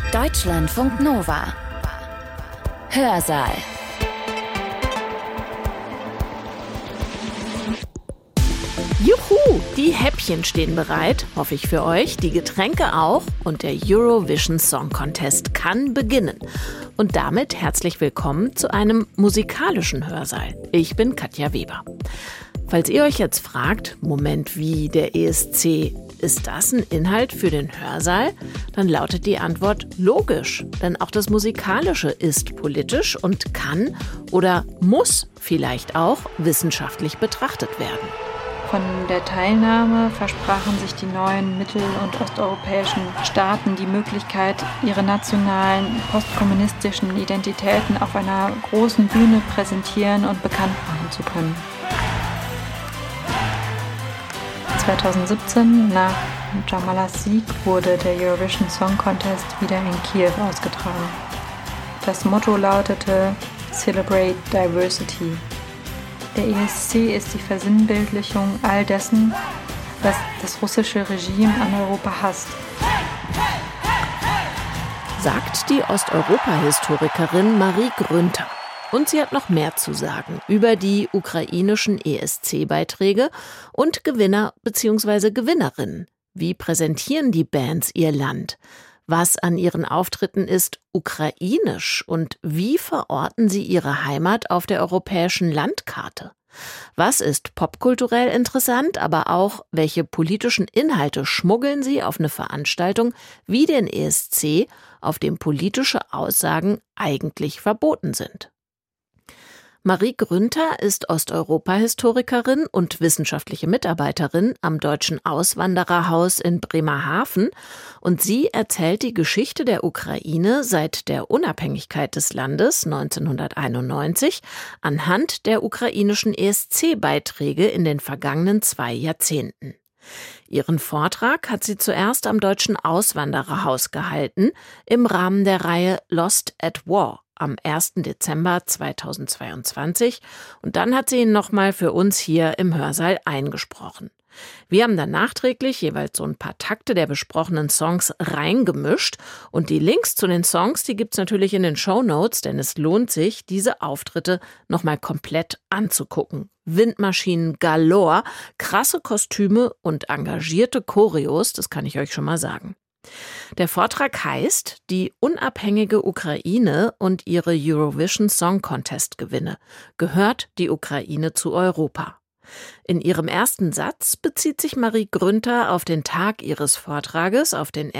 Deutschlandfunk Nova. Hörsaal. Juhu, die Häppchen stehen bereit, hoffe ich für euch, die Getränke auch und der Eurovision Song Contest kann beginnen. Und damit herzlich willkommen zu einem musikalischen Hörsaal. Ich bin Katja Weber. Falls ihr euch jetzt fragt, Moment, wie der ESC, ist das ein Inhalt für den Hörsaal? Dann lautet die Antwort logisch, denn auch das Musikalische ist politisch und kann oder muss vielleicht auch wissenschaftlich betrachtet werden. Von der Teilnahme versprachen sich die neuen mittel- und osteuropäischen Staaten die Möglichkeit, ihre nationalen postkommunistischen Identitäten auf einer großen Bühne präsentieren und bekannt machen zu können. 2017, nach Jamalas Sieg, wurde der Eurovision Song Contest wieder in Kiew ausgetragen. Das Motto lautete Celebrate Diversity. Der ESC ist die Versinnbildlichung all dessen, was das russische Regime an Europa hasst. Sagt die Osteuropa-Historikerin Marie Grünter. Und sie hat noch mehr zu sagen über die ukrainischen ESC-Beiträge und Gewinner bzw. Gewinnerinnen. Wie präsentieren die Bands ihr Land? Was an ihren Auftritten ist ukrainisch und wie verorten sie ihre Heimat auf der europäischen Landkarte? Was ist popkulturell interessant, aber auch welche politischen Inhalte schmuggeln sie auf eine Veranstaltung wie den ESC, auf dem politische Aussagen eigentlich verboten sind? Marie Grünter ist Osteuropa-Historikerin und wissenschaftliche Mitarbeiterin am Deutschen Auswandererhaus in Bremerhaven und sie erzählt die Geschichte der Ukraine seit der Unabhängigkeit des Landes 1991 anhand der ukrainischen ESC-Beiträge in den vergangenen 2 Jahrzehnten. Ihren Vortrag hat sie zuerst am Deutschen Auswandererhaus gehalten, im Rahmen der Reihe Lost at War am 1. Dezember 2022 und dann hat sie ihn nochmal für uns hier im Hörsaal eingesprochen. Wir haben dann nachträglich jeweils so ein paar Takte der besprochenen Songs reingemischt und die Links zu den Songs, die gibt's natürlich in den Shownotes, denn es lohnt sich, diese Auftritte nochmal komplett anzugucken. Windmaschinen galore, krasse Kostüme und engagierte Choreos, das kann ich euch schon mal sagen. Der Vortrag heißt Die unabhängige Ukraine und ihre Eurovision Song Contest Gewinne. Gehört die Ukraine zu Europa? In ihrem ersten Satz bezieht sich Marie Grünter auf den Tag ihres Vortrages, auf den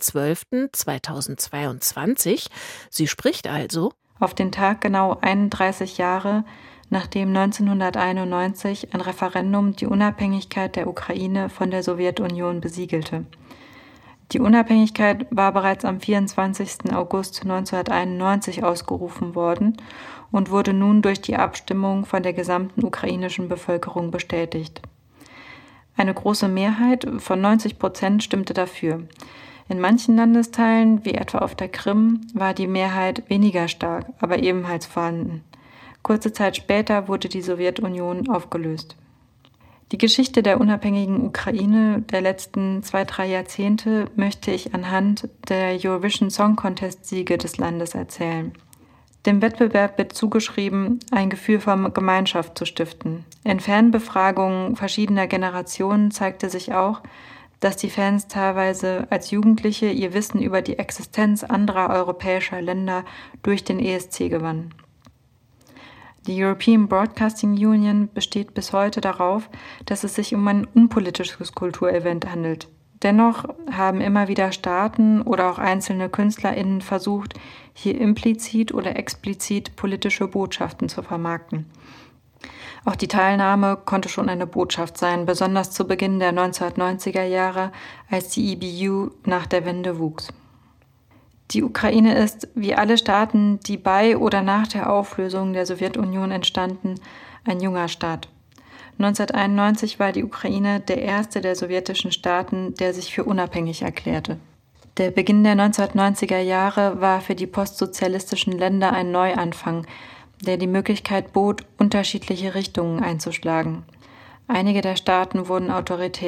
1.12.2022. Sie spricht also auf den Tag genau 31 Jahre, nachdem 1991 ein Referendum die Unabhängigkeit der Ukraine von der Sowjetunion besiegelte. Die Unabhängigkeit war bereits am 24. August 1991 ausgerufen worden und wurde nun durch die Abstimmung von der gesamten ukrainischen Bevölkerung bestätigt. Eine große Mehrheit von 90% stimmte dafür. In manchen Landesteilen, wie etwa auf der Krim, war die Mehrheit weniger stark, aber ebenfalls vorhanden. Kurze Zeit später wurde die Sowjetunion aufgelöst. Die Geschichte der unabhängigen Ukraine der letzten 2-3 Jahrzehnte möchte ich anhand der Eurovision Song Contest Siege des Landes erzählen. Dem Wettbewerb wird zugeschrieben, ein Gefühl von Gemeinschaft zu stiften. In Fanbefragungen verschiedener Generationen zeigte sich auch, dass die Fans teilweise als Jugendliche ihr Wissen über die Existenz anderer europäischer Länder durch den ESC gewannen. Die European Broadcasting Union besteht bis heute darauf, dass es sich um ein unpolitisches Kulturevent handelt. Dennoch haben immer wieder Staaten oder auch einzelne KünstlerInnen versucht, hier implizit oder explizit politische Botschaften zu vermarkten. Auch die Teilnahme konnte schon eine Botschaft sein, besonders zu Beginn der 1990er Jahre, als die EBU nach der Wende wuchs. Die Ukraine ist, wie alle Staaten, die bei oder nach der Auflösung der Sowjetunion entstanden, ein junger Staat. 1991 war die Ukraine der erste der sowjetischen Staaten, der sich für unabhängig erklärte. Der Beginn der 1990er Jahre war für die postsozialistischen Länder ein Neuanfang, der die Möglichkeit bot, unterschiedliche Richtungen einzuschlagen. Einige der Staaten wurden autoritär.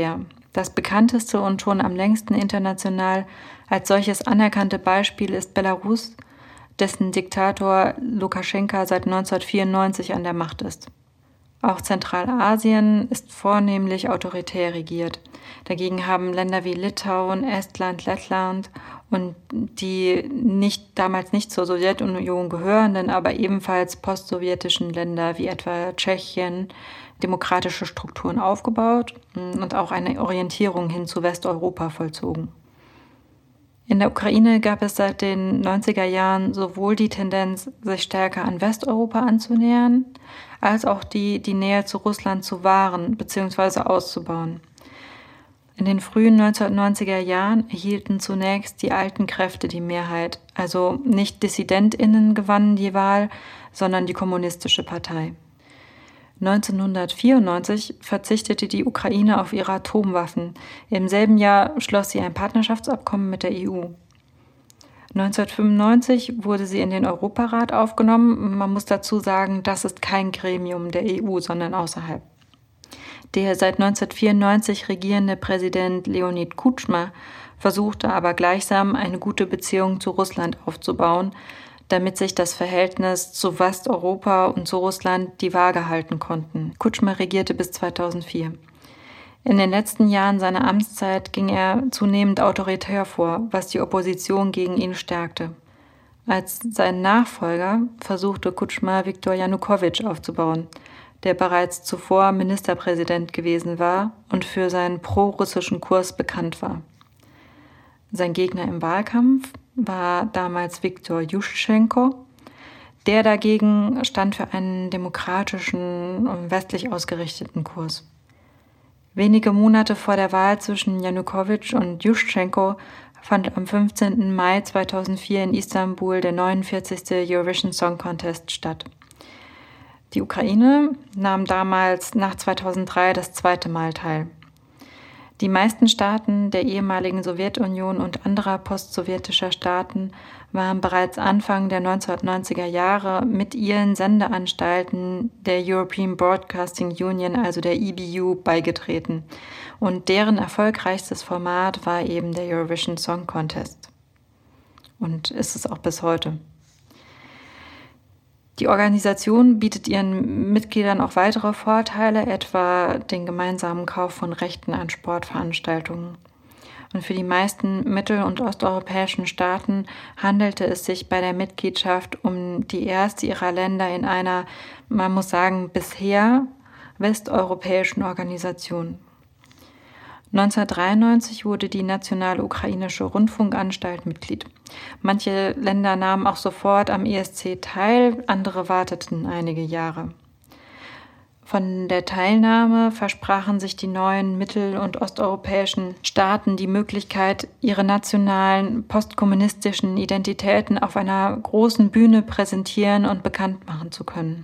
Das bekannteste und schon am längsten international als solches anerkannte Beispiel ist Belarus, dessen Diktator Lukaschenka seit 1994 an der Macht ist. Auch Zentralasien ist vornehmlich autoritär regiert. Dagegen haben Länder wie Litauen, Estland, Lettland und die damals nicht zur Sowjetunion gehörenden, aber ebenfalls postsowjetischen Länder wie etwa Tschechien demokratische Strukturen aufgebaut und auch eine Orientierung hin zu Westeuropa vollzogen. In der Ukraine gab es seit den 90er Jahren sowohl die Tendenz, sich stärker an Westeuropa anzunähern, als auch die Nähe zu Russland zu wahren bzw. auszubauen. In den frühen 1990er Jahren erhielten zunächst die alten Kräfte die Mehrheit, also nicht DissidentInnen gewannen die Wahl, sondern die Kommunistische Partei. 1994 verzichtete die Ukraine auf ihre Atomwaffen. Im selben Jahr schloss sie ein Partnerschaftsabkommen mit der EU. 1995 wurde sie in den Europarat aufgenommen. Man muss dazu sagen, das ist kein Gremium der EU, sondern außerhalb. Der seit 1994 regierende Präsident Leonid Kutschma versuchte aber gleichsam eine gute Beziehung zu Russland aufzubauen, damit sich das Verhältnis zu Westeuropa und zu Russland die Waage halten konnten. Kutschma regierte bis 2004. In den letzten Jahren seiner Amtszeit ging er zunehmend autoritär vor, was die Opposition gegen ihn stärkte. Als sein Nachfolger versuchte Kutschma Viktor Janukowitsch aufzubauen, der bereits zuvor Ministerpräsident gewesen war und für seinen pro-russischen Kurs bekannt war. Sein Gegner im Wahlkampf war damals Viktor Juschenko. Der dagegen stand für einen demokratischen und westlich ausgerichteten Kurs. Wenige Monate vor der Wahl zwischen Janukowitsch und Juschenko fand am 15. Mai 2004 in Istanbul der 49. Eurovision Song Contest statt. Die Ukraine nahm damals nach 2003 das zweite Mal teil. Die meisten Staaten der ehemaligen Sowjetunion und anderer postsowjetischer Staaten waren bereits Anfang der 1990er Jahre mit ihren Sendeanstalten der European Broadcasting Union, also der EBU, beigetreten. Und deren erfolgreichstes Format war eben der Eurovision Song Contest. Und ist es auch bis heute. Die Organisation bietet ihren Mitgliedern auch weitere Vorteile, etwa den gemeinsamen Kauf von Rechten an Sportveranstaltungen. Und für die meisten mittel- und osteuropäischen Staaten handelte es sich bei der Mitgliedschaft um die erste ihrer Länder in einer, man muss sagen, bisher westeuropäischen Organisation. 1993 wurde die Nationale Ukrainische Rundfunkanstalt Mitglied. Manche Länder nahmen auch sofort am ESC teil, andere warteten einige Jahre. Von der Teilnahme versprachen sich die neuen mittel- und osteuropäischen Staaten die Möglichkeit, ihre nationalen postkommunistischen Identitäten auf einer großen Bühne präsentieren und bekannt machen zu können.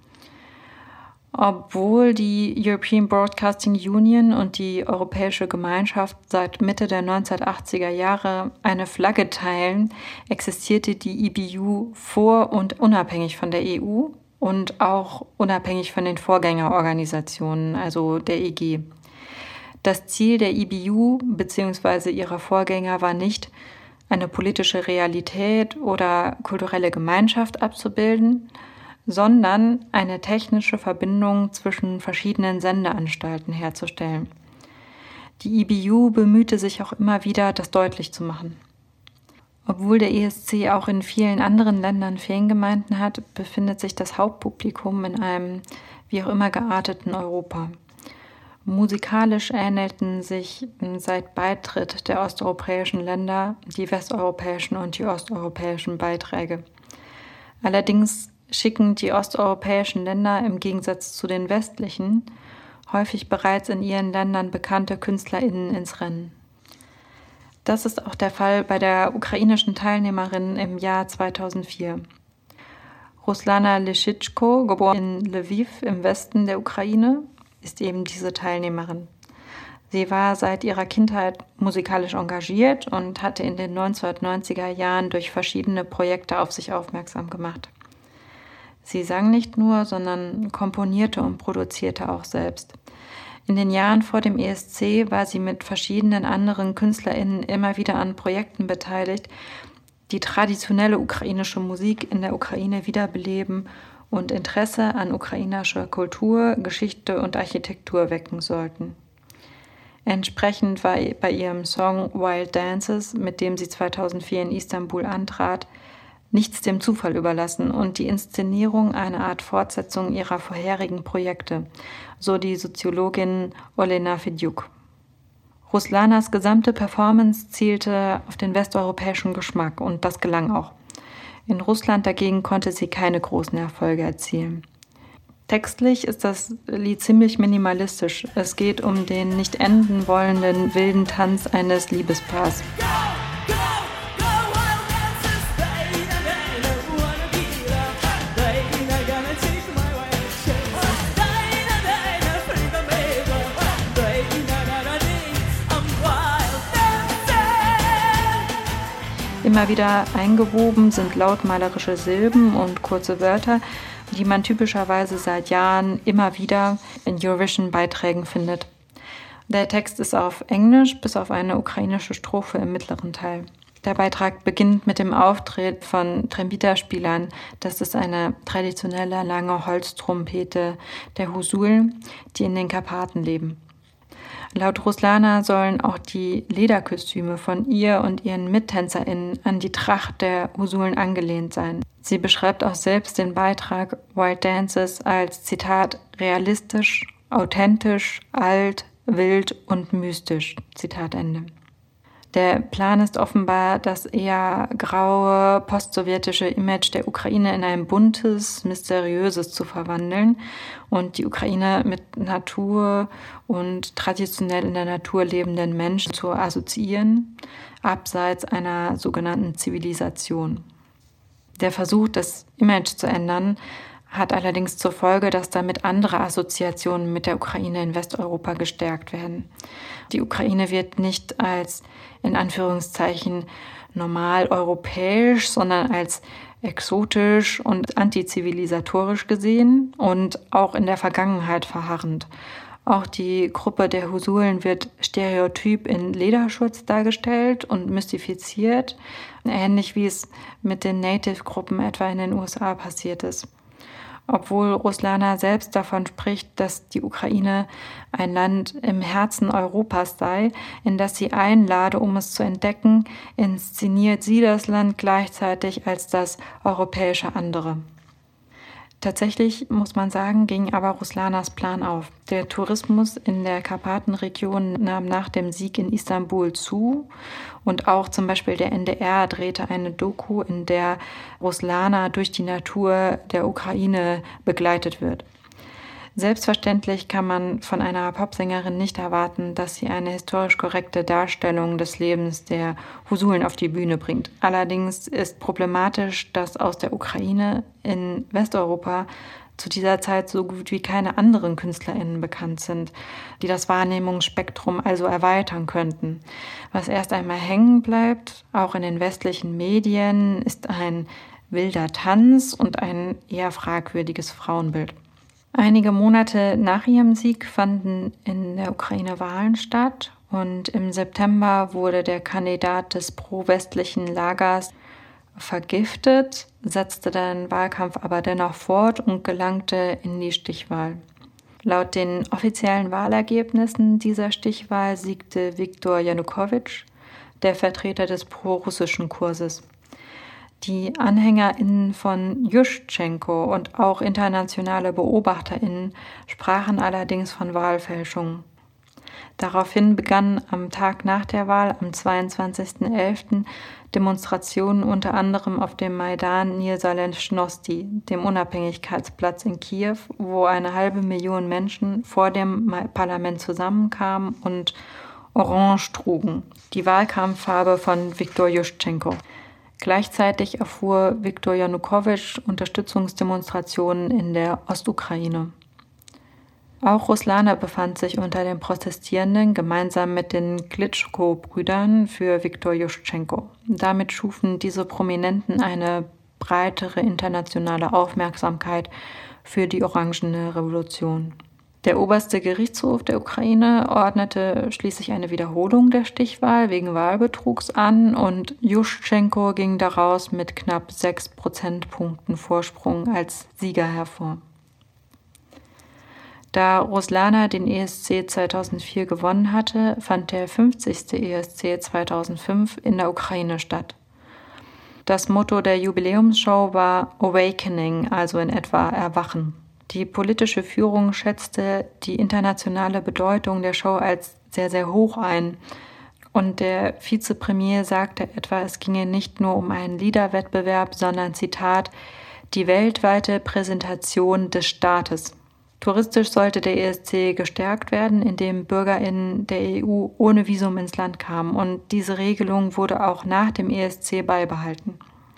Obwohl die European Broadcasting Union und die Europäische Gemeinschaft seit Mitte der 1980er Jahre eine Flagge teilen, existierte die EBU vor und unabhängig von der EU und auch unabhängig von den Vorgängerorganisationen, also der EG. Das Ziel der EBU bzw. ihrer Vorgänger war nicht, eine politische Realität oder kulturelle Gemeinschaft abzubilden, sondern eine technische Verbindung zwischen verschiedenen Sendeanstalten herzustellen. Die EBU bemühte sich auch immer wieder, das deutlich zu machen. Obwohl der ESC auch in vielen anderen Ländern Fangemeinden hat, befindet sich das Hauptpublikum in einem wie auch immer gearteten Europa. Musikalisch ähnelten sich seit Beitritt der osteuropäischen Länder die westeuropäischen und die osteuropäischen Beiträge. Allerdings schicken die osteuropäischen Länder im Gegensatz zu den westlichen häufig bereits in ihren Ländern bekannte KünstlerInnen ins Rennen. Das ist auch der Fall bei der ukrainischen Teilnehmerin im Jahr 2004. Ruslana Leschitschko, geboren in Lviv im Westen der Ukraine, ist eben diese Teilnehmerin. Sie war seit ihrer Kindheit musikalisch engagiert und hatte in den 1990er Jahren durch verschiedene Projekte auf sich aufmerksam gemacht. Sie sang nicht nur, sondern komponierte und produzierte auch selbst. In den Jahren vor dem ESC war sie mit verschiedenen anderen KünstlerInnen immer wieder an Projekten beteiligt, die traditionelle ukrainische Musik in der Ukraine wiederbeleben und Interesse an ukrainischer Kultur, Geschichte und Architektur wecken sollten. Entsprechend war bei ihrem Song Wild Dances, mit dem sie 2004 in Istanbul antrat, nichts dem Zufall überlassen und die Inszenierung eine Art Fortsetzung ihrer vorherigen Projekte, so die Soziologin Olena Fedjuk. Ruslanas gesamte Performance zielte auf den westeuropäischen Geschmack und das gelang auch. In Russland dagegen konnte sie keine großen Erfolge erzielen. Textlich ist das Lied ziemlich minimalistisch. Es geht um den nicht enden wollenden wilden Tanz eines Liebespaars. Immer wieder eingewoben sind lautmalerische Silben und kurze Wörter, die man typischerweise seit Jahren immer wieder in Eurovision-Beiträgen findet. Der Text ist auf Englisch, bis auf eine ukrainische Strophe im mittleren Teil. Der Beitrag beginnt mit dem Auftritt von Trembita-Spielern. Das ist eine traditionelle lange Holztrompete der Husulen, die in den Karpaten leben. Laut Ruslana sollen auch die Lederkostüme von ihr und ihren MittänzerInnen an die Tracht der Husulen angelehnt sein. Sie beschreibt auch selbst den Beitrag Wild Dances als, Zitat, realistisch, authentisch, alt, wild und mystisch, Zitat Ende. Der Plan ist offenbar, das eher graue, postsowjetische Image der Ukraine in ein buntes, mysteriöses zu verwandeln und die Ukraine mit Natur und traditionell in der Natur lebenden Menschen zu assoziieren, abseits einer sogenannten Zivilisation. Der Versuch, das Image zu ändern, hat allerdings zur Folge, dass damit andere Assoziationen mit der Ukraine in Westeuropa gestärkt werden. Die Ukraine wird nicht als, in Anführungszeichen, normal europäisch, sondern als exotisch und antizivilisatorisch gesehen und auch in der Vergangenheit verharrend. Auch die Gruppe der Husulen wird stereotyp in Lederschutz dargestellt und mystifiziert, ähnlich wie es mit den Native-Gruppen etwa in den USA passiert ist. Obwohl Ruslana selbst davon spricht, dass die Ukraine ein Land im Herzen Europas sei, in das sie einlade, um es zu entdecken, inszeniert sie das Land gleichzeitig als das europäische andere. Tatsächlich, muss man sagen, ging aber Ruslanas Plan auf. Der Tourismus in der Karpatenregion nahm nach dem Sieg in Istanbul zu und auch zum Beispiel der NDR drehte eine Doku, in der Ruslana durch die Natur der Ukraine begleitet wird. Selbstverständlich kann man von einer Popsängerin nicht erwarten, dass sie eine historisch korrekte Darstellung des Lebens der Husulen auf die Bühne bringt. Allerdings ist problematisch, dass aus der Ukraine in Westeuropa zu dieser Zeit so gut wie keine anderen KünstlerInnen bekannt sind, die das Wahrnehmungsspektrum also erweitern könnten. Was erst einmal hängen bleibt, auch in den westlichen Medien, ist ein wilder Tanz und ein eher fragwürdiges Frauenbild. Einige Monate nach ihrem Sieg fanden in der Ukraine Wahlen statt und im September wurde der Kandidat des pro-westlichen Lagers vergiftet, setzte den Wahlkampf aber dennoch fort und gelangte in die Stichwahl. Laut den offiziellen Wahlergebnissen dieser Stichwahl siegte Viktor Janukowitsch, der Vertreter des pro-russischen Kurses. Die AnhängerInnen von Juschtschenko und auch internationale BeobachterInnen sprachen allerdings von Wahlfälschung. Daraufhin begannen am Tag nach der Wahl, am 22.11., Demonstrationen unter anderem auf dem Maidan Niezalezhnosti, dem Unabhängigkeitsplatz in Kiew, wo 500.000 Menschen vor dem Parlament zusammenkamen und Orange trugen, die Wahlkampffarbe von Viktor Juschtschenko. Gleichzeitig erfuhr Viktor Janukowitsch Unterstützungsdemonstrationen in der Ostukraine. Auch Ruslana befand sich unter den Protestierenden gemeinsam mit den Klitschko-Brüdern für Viktor Juschtschenko. Damit schufen diese Prominenten eine breitere internationale Aufmerksamkeit für die Orangene Revolution. Der oberste Gerichtshof der Ukraine ordnete schließlich eine Wiederholung der Stichwahl wegen Wahlbetrugs an und Juschenko ging daraus mit knapp 6 Prozentpunkten Vorsprung als Sieger hervor. Da Ruslana den ESC 2004 gewonnen hatte, fand der 50. ESC 2005 in der Ukraine statt. Das Motto der Jubiläumsshow war Awakening, also in etwa Erwachen. Die politische Führung schätzte die internationale Bedeutung der Show als sehr, sehr hoch ein. Und der Vizepremier sagte etwa, es ginge nicht nur um einen Liederwettbewerb, sondern, Zitat, die weltweite Präsentation des Staates. Touristisch sollte der ESC gestärkt werden, indem BürgerInnen der EU ohne Visum ins Land kamen. Und diese Regelung wurde auch nach dem ESC beibehalten.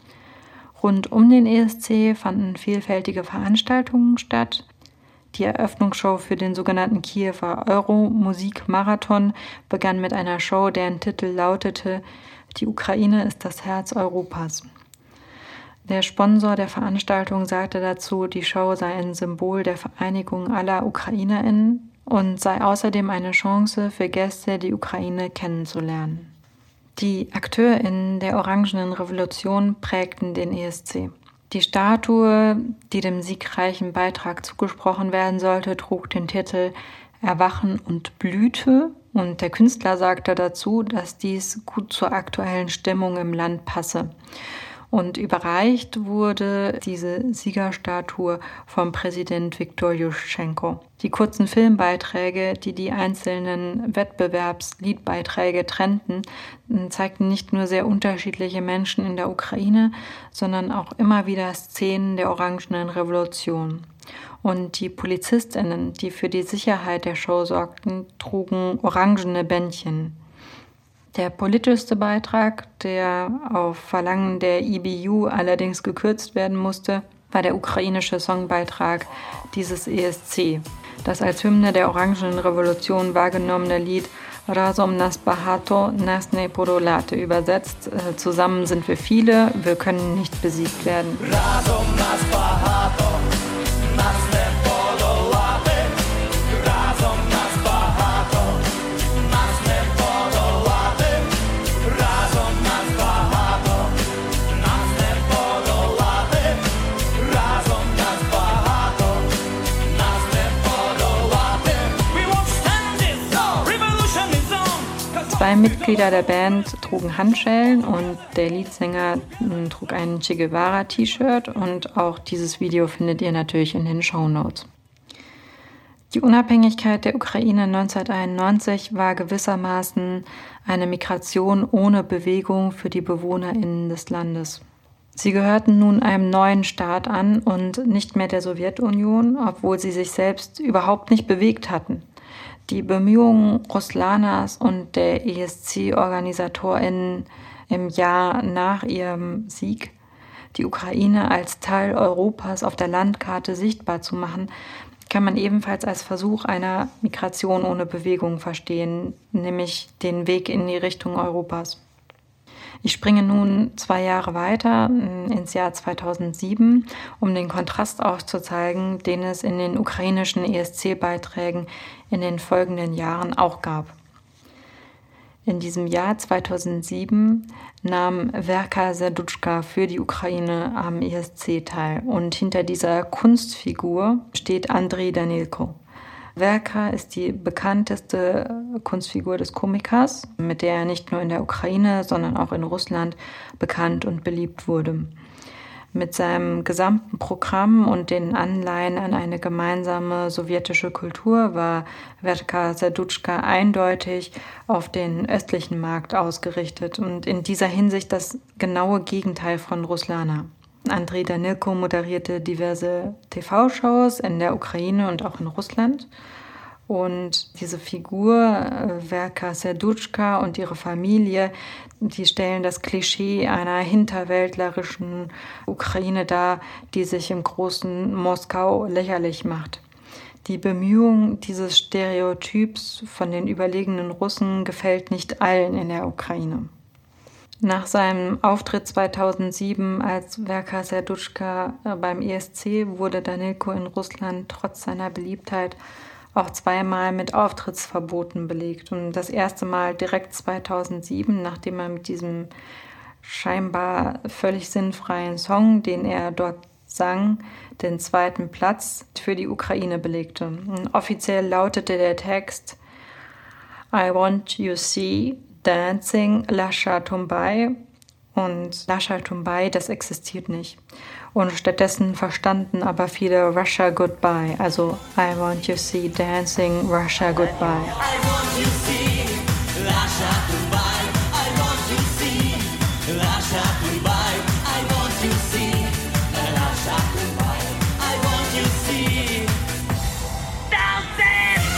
Rund um den ESC fanden vielfältige Veranstaltungen statt. Die Eröffnungsshow für den sogenannten Kiewer Euro-Musik-Marathon begann mit einer Show, deren Titel lautete »Die Ukraine ist das Herz Europas«. Der Sponsor der Veranstaltung sagte dazu, die Show sei ein Symbol der Vereinigung aller UkrainerInnen und sei außerdem eine Chance für Gäste, die Ukraine kennenzulernen. Die AkteurInnen der Orangenen Revolution prägten den ESC. Die Statue, die dem siegreichen Beitrag zugesprochen werden sollte, trug den Titel Erwachen und Blüte und der Künstler sagte dazu, dass dies gut zur aktuellen Stimmung im Land passe. Und überreicht wurde diese Siegerstatue vom Präsident Viktor Juschenko. Die kurzen Filmbeiträge, die die einzelnen Wettbewerbsliedbeiträge trennten, zeigten nicht nur sehr unterschiedliche Menschen in der Ukraine, sondern auch immer wieder Szenen der Orangenen Revolution. Und die PolizistInnen, die für die Sicherheit der Show sorgten, trugen orangene Bändchen. Der politischste Beitrag, der auf Verlangen der IBU allerdings gekürzt werden musste, war der ukrainische Songbeitrag dieses ESC. Das als Hymne der Orangenen Revolution wahrgenommene Lied Razom nas bahato, nas ne podolate übersetzt, zusammen sind wir viele, wir können nicht besiegt werden. Razom nas bahato, nas ne podolate, razom nas bahato, nas ne podolate, razom nas bahato, nas ne podolate, razom nas bahato, nas ne podolate. We won't stand this, no, revolution is on. Zwei Mitglieder der Band trugen Handschellen und der Leadsänger trug ein Che Guevara-T-Shirt und auch dieses Video findet ihr natürlich in den Shownotes. Die Unabhängigkeit der Ukraine 1991 war gewissermaßen eine Migration ohne Bewegung für die BewohnerInnen des Landes. Sie gehörten nun einem neuen Staat an und nicht mehr der Sowjetunion, obwohl sie sich selbst überhaupt nicht bewegt hatten. Die Bemühungen Ruslanas und der ESC-OrganisatorInnen im Jahr nach ihrem Sieg, die Ukraine als Teil Europas auf der Landkarte sichtbar zu machen, kann man ebenfalls als Versuch einer Migration ohne Bewegung verstehen, nämlich den Weg in die Richtung Europas. Ich springe nun 2 Jahre weiter ins Jahr 2007, um den Kontrast aufzuzeigen, den es in den ukrainischen ESC-Beiträgen in den folgenden Jahren auch gab. In diesem Jahr 2007 nahm Verka Serduchka für die Ukraine am ESC teil und hinter dieser Kunstfigur steht Andriy Danilko. Verka ist die bekannteste Kunstfigur des Komikers, mit der er nicht nur in der Ukraine, sondern auch in Russland bekannt und beliebt wurde. Mit seinem gesamten Programm und den Anleihen an eine gemeinsame sowjetische Kultur war Verka Serduchka eindeutig auf den östlichen Markt ausgerichtet und in dieser Hinsicht das genaue Gegenteil von Ruslana. Andriy Danilko moderierte diverse TV-Shows in der Ukraine und auch in Russland. Und diese Figur, Verka Serduchka und ihre Familie, die stellen das Klischee einer hinterwäldlerischen Ukraine dar, die sich im großen Moskau lächerlich macht. Die Bemühung dieses Stereotyps von den überlegenen Russen gefällt nicht allen in der Ukraine. Nach seinem Auftritt 2007 als Verka Serduchka beim ESC wurde Danilko in Russland trotz seiner Beliebtheit auch zweimal mit Auftrittsverboten belegt. Und das erste Mal direkt 2007, nachdem er mit diesem scheinbar völlig sinnfreien Song, den er dort sang, den zweiten Platz für die Ukraine belegte. Und offiziell lautete der Text I want you see dancing Lasha Tumbai. Und Lasha Tumbai, das existiert nicht. Und stattdessen verstanden aber viele Russia Goodbye, also I want you see dancing Russia Goodbye. I want you see Lasha Tumbai. I want you see Lasha Tumbai. I want you see Lasha Tumbai. I want you see dancing.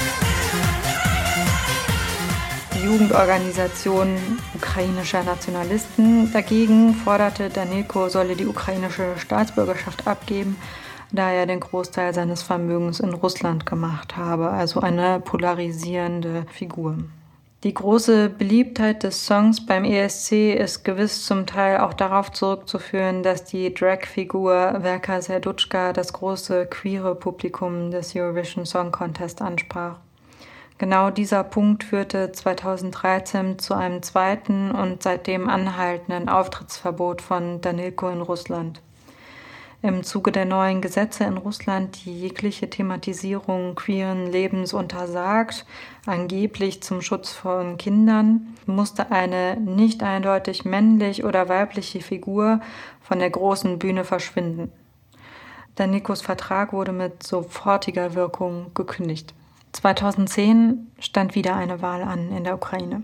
Die Jugendorganisation ukrainischer Nationalisten dagegen forderte, Danilko solle die ukrainische Staatsbürgerschaft abgeben, da er den Großteil seines Vermögens in Russland gemacht habe, also eine polarisierende Figur. Die große Beliebtheit des Songs beim ESC ist gewiss zum Teil auch darauf zurückzuführen, dass die Drag-Figur Verka Serduchka das große queere Publikum des Eurovision Song Contest ansprach. Genau dieser Punkt führte 2013 zu einem zweiten und seitdem anhaltenden Auftrittsverbot von Danilko in Russland. Im Zuge der neuen Gesetze in Russland, die jegliche Thematisierung queeren Lebens untersagt, angeblich zum Schutz von Kindern, musste eine nicht eindeutig männlich oder weibliche Figur von der großen Bühne verschwinden. Danilkos Vertrag wurde mit sofortiger Wirkung gekündigt. 2010 stand wieder eine Wahl an in der Ukraine.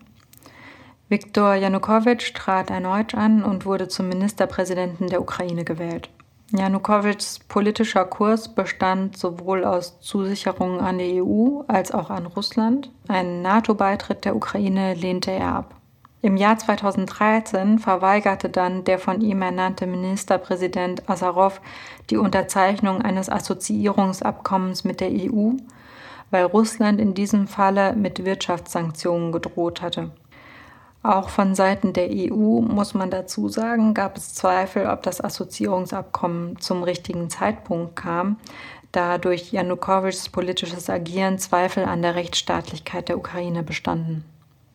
Viktor Janukowitsch trat erneut an und wurde zum Ministerpräsidenten der Ukraine gewählt. Janukowitschs politischer Kurs bestand sowohl aus Zusicherungen an die EU als auch an Russland. Einen NATO-Beitritt der Ukraine lehnte er ab. Im Jahr 2013 verweigerte dann der von ihm ernannte Ministerpräsident Asarow die Unterzeichnung eines Assoziierungsabkommens mit der EU, weil Russland in diesem Falle mit Wirtschaftssanktionen gedroht hatte. Auch von Seiten der EU, muss man dazu sagen, gab es Zweifel, ob das Assoziierungsabkommen zum richtigen Zeitpunkt kam, da durch Janukowitschs politisches Agieren Zweifel an der Rechtsstaatlichkeit der Ukraine bestanden.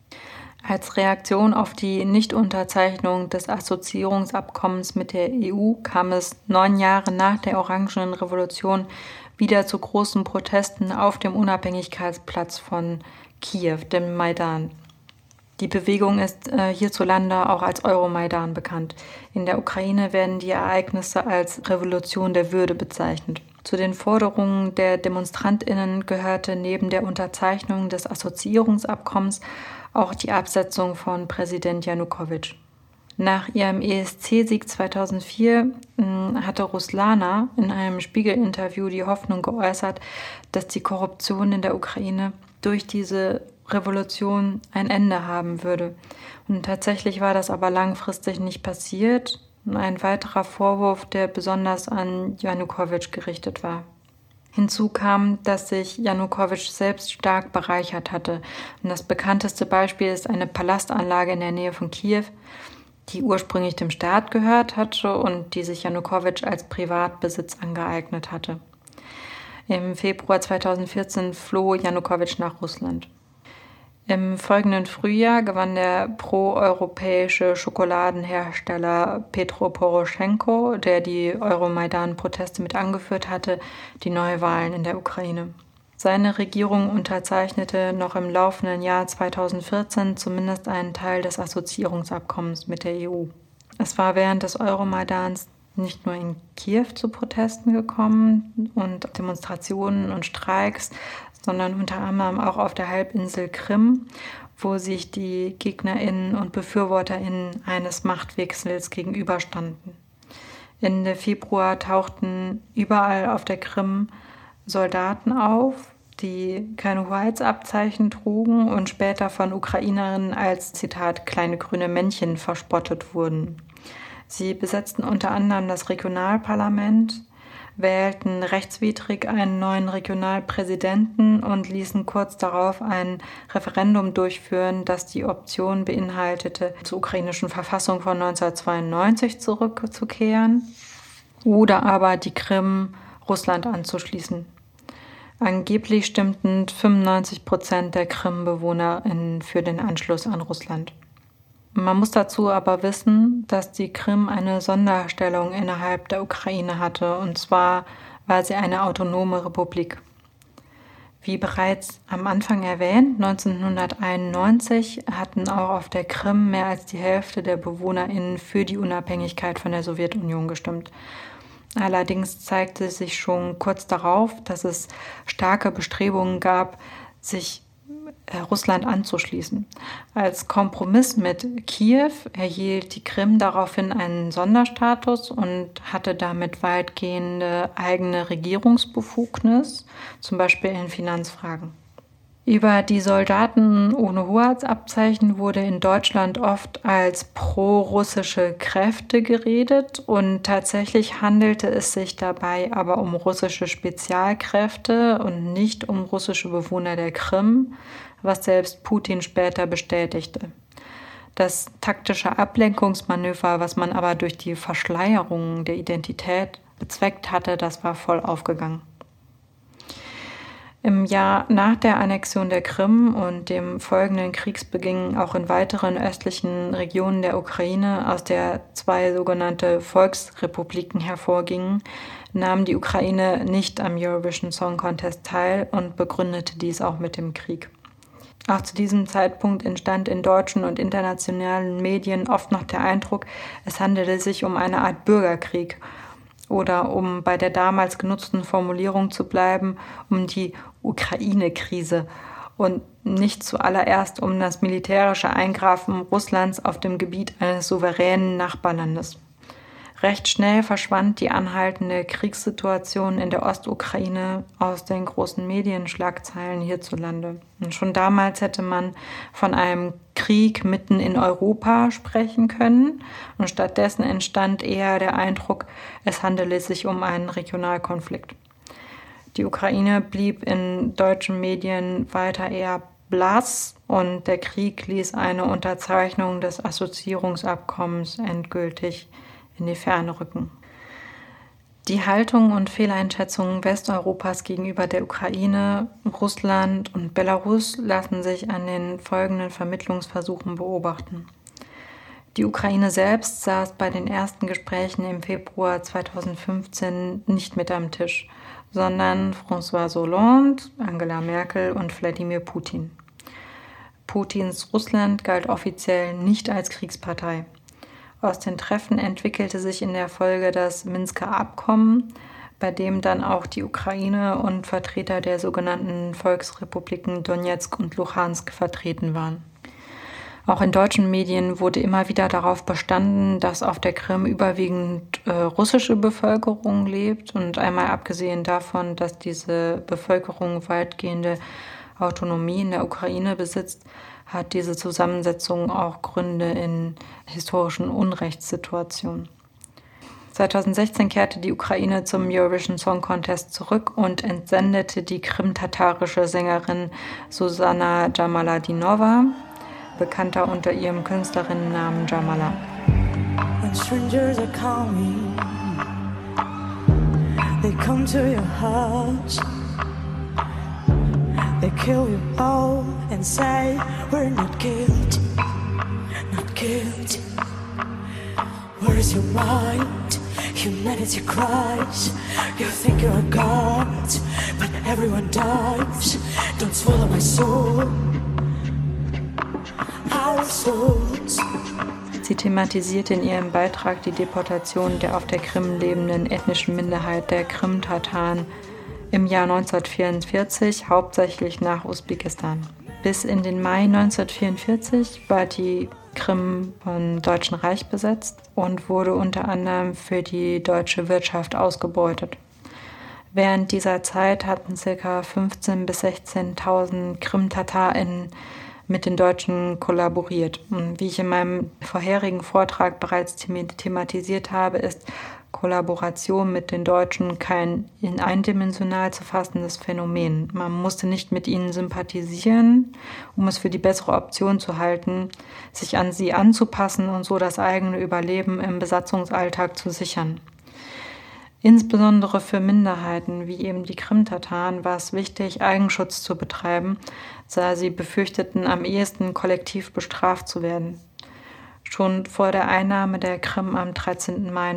Als Reaktion auf die Nichtunterzeichnung des Assoziierungsabkommens mit der EU kam es 9 Jahre nach der Orangenen Revolution wieder zu großen Protesten auf dem Unabhängigkeitsplatz von Kiew, dem Maidan. Die Bewegung ist hierzulande auch als Euromaidan bekannt. In der Ukraine werden die Ereignisse als Revolution der Würde bezeichnet. Zu den Forderungen der DemonstrantInnen gehörte neben der Unterzeichnung des Assoziierungsabkommens auch die Absetzung von Präsident Janukowitsch. Nach ihrem ESC-Sieg 2004 hatte Ruslana in einem Spiegel-Interview die Hoffnung geäußert, dass die Korruption in der Ukraine durch diese Revolution ein Ende haben würde. Und tatsächlich war das aber langfristig nicht passiert. Ein weiterer Vorwurf, der besonders an Janukowitsch gerichtet war. Hinzu kam, dass sich Janukowitsch selbst stark bereichert hatte. Und das bekannteste Beispiel ist eine Palastanlage in der Nähe von Kiew, die ursprünglich dem Staat gehört hatte und die sich Janukowitsch als Privatbesitz angeeignet hatte. Im Februar 2014 floh Janukowitsch nach Russland. Im folgenden Frühjahr gewann der proeuropäische Schokoladenhersteller Petro Poroschenko, der die Euromaidan-Proteste mit angeführt hatte, die Neuwahlen in der Ukraine. Seine Regierung unterzeichnete noch im laufenden Jahr 2014 zumindest einen Teil des Assoziierungsabkommens mit der EU. Es war während des Euromaidans nicht nur in Kiew zu Protesten gekommen und Demonstrationen und Streiks, sondern unter anderem auch auf der Halbinsel Krim, wo sich die GegnerInnen und BefürworterInnen eines Machtwechsels gegenüberstanden. Ende Februar tauchten überall auf der Krim Soldaten auf, die keine Hoheitsabzeichen trugen und später von Ukrainerinnen als, Zitat, kleine grüne Männchen verspottet wurden. Sie besetzten unter anderem das Regionalparlament, wählten rechtswidrig einen neuen Regionalpräsidenten und ließen kurz darauf ein Referendum durchführen, das die Option beinhaltete, zur ukrainischen Verfassung von 1992 zurückzukehren oder aber die Krim Russland anzuschließen. Angeblich stimmten 95% der Krim-BewohnerInnen für den Anschluss an Russland. Man muss dazu aber wissen, dass die Krim eine Sonderstellung innerhalb der Ukraine hatte, und zwar war sie eine autonome Republik. Wie bereits am Anfang erwähnt, 1991 hatten auch auf der Krim mehr als die Hälfte der BewohnerInnen für die Unabhängigkeit von der Sowjetunion gestimmt. Allerdings zeigte sich schon kurz darauf, dass es starke Bestrebungen gab, sich Russland anzuschließen. Als Kompromiss mit Kiew erhielt die Krim daraufhin einen Sonderstatus und hatte damit weitgehende eigene Regierungsbefugnis, zum Beispiel in Finanzfragen. Über die Soldaten ohne Hoheitsabzeichen wurde in Deutschland oft als pro-russische Kräfte geredet, und tatsächlich handelte es sich dabei aber um russische Spezialkräfte und nicht um russische Bewohner der Krim, was selbst Putin später bestätigte. Das taktische Ablenkungsmanöver, was man aber durch die Verschleierung der Identität bezweckt hatte, das war voll aufgegangen. Im Jahr nach der Annexion der Krim und dem folgenden Kriegsbeginn auch in weiteren östlichen Regionen der Ukraine, aus der 2 sogenannte Volksrepubliken hervorgingen, nahm die Ukraine nicht am Eurovision Song Contest teil und begründete dies auch mit dem Krieg. Auch zu diesem Zeitpunkt entstand in deutschen und internationalen Medien oft noch der Eindruck, es handelte sich um eine Art Bürgerkrieg, oder, um bei der damals genutzten Formulierung zu bleiben, um die Ukraine-Krise und nicht zuallererst um das militärische Eingreifen Russlands auf dem Gebiet eines souveränen Nachbarlandes. Recht schnell verschwand die anhaltende Kriegssituation in der Ostukraine aus den großen Medienschlagzeilen hierzulande. Und schon damals hätte man von einem Krieg mitten in Europa sprechen können, und stattdessen entstand eher der Eindruck, es handele sich um einen Regionalkonflikt. Die Ukraine blieb in deutschen Medien weiter eher blass, und der Krieg ließ eine Unterzeichnung des Assoziierungsabkommens endgültig in die Ferne rücken. Die Haltung und Fehleinschätzungen Westeuropas gegenüber der Ukraine, Russland und Belarus lassen sich an den folgenden Vermittlungsversuchen beobachten. Die Ukraine selbst saß bei den ersten Gesprächen im Februar 2015 nicht mit am Tisch, sondern François Hollande, Angela Merkel und Wladimir Putin. Putins Russland galt offiziell nicht als Kriegspartei. Aus den Treffen entwickelte sich in der Folge das Minsker Abkommen, bei dem dann auch die Ukraine und Vertreter der sogenannten Volksrepubliken Donezk und Luhansk vertreten waren. Auch in deutschen Medien wurde immer wieder darauf bestanden, dass auf der Krim überwiegend russische Bevölkerung lebt, und einmal abgesehen davon, dass diese Bevölkerung weitgehende Autonomie in der Ukraine besitzt, hat diese Zusammensetzung auch Gründe in historischen Unrechtssituationen. 2016 kehrte die Ukraine zum Eurovision Song Contest zurück und entsendete die krimtatarische Sängerin Susanna Jamaladinova, bekannter unter ihrem Künstlerinnennamen Jamala. When strangers are coming, they come to your house. They kill you all and say we're not guilty, not guilty. Where is your mind? Humanity cries. You think you're a god, but everyone dies. Don't swallow my soul. Our souls. Sie thematisierte in ihrem Beitrag die Deportation der auf der Krim lebenden ethnischen Minderheit der Krim-Tataren im Jahr 1944 hauptsächlich nach Usbekistan. Bis in den Mai 1944 war die Krim vom Deutschen Reich besetzt und wurde unter anderem für die deutsche Wirtschaft ausgebeutet. Während dieser Zeit hatten ca. 15.000 bis 16.000 Krim-TatarInnen mit den Deutschen kollaboriert. Und wie ich in meinem vorherigen Vortrag bereits thematisiert habe, ist Kollaboration mit den Deutschen kein in eindimensional zu fassendes Phänomen. Man musste nicht mit ihnen sympathisieren, um es für die bessere Option zu halten, sich an sie anzupassen und so das eigene Überleben im Besatzungsalltag zu sichern. Insbesondere für Minderheiten wie eben die Krimtataren war es wichtig, Eigenschutz zu betreiben, da sie befürchteten, am ehesten kollektiv bestraft zu werden. Schon vor der Einnahme der Krim am 13. Mai